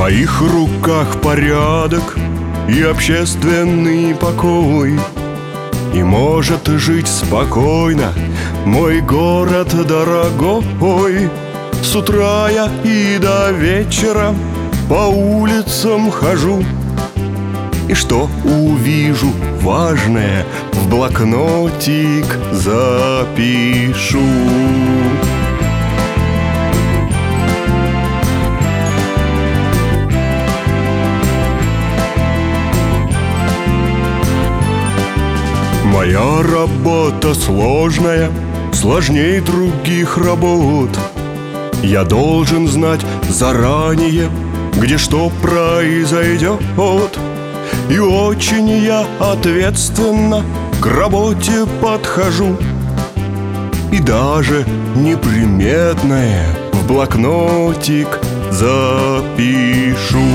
моих руках порядок и общественный покой, и может жить спокойно мой город дорогой. С утра я и до вечера по улицам хожу, и что увижу важное, в блокнотик запишу. Моя работа сложная, сложнее других работ. Я должен знать заранее, где что произойдет. И очень я ответственно к работе подхожу, и даже неприметное в блокнотик запишу.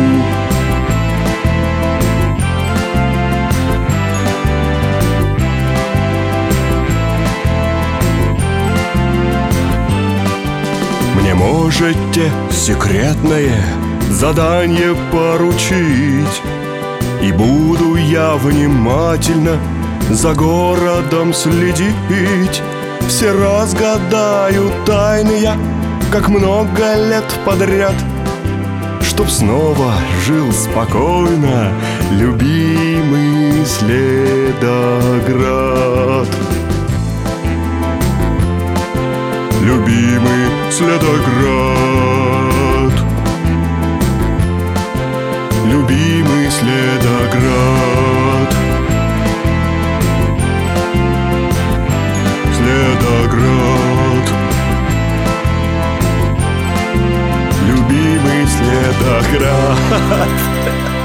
Мне можете секретное задание поручить, и буду я внимательно за городом следить. Все разгадаю тайны я, как много лет подряд, чтоб снова жил спокойно любимый Следоград. Любимый Следоград, любимый Следоград, Следоград, любимый Следоград.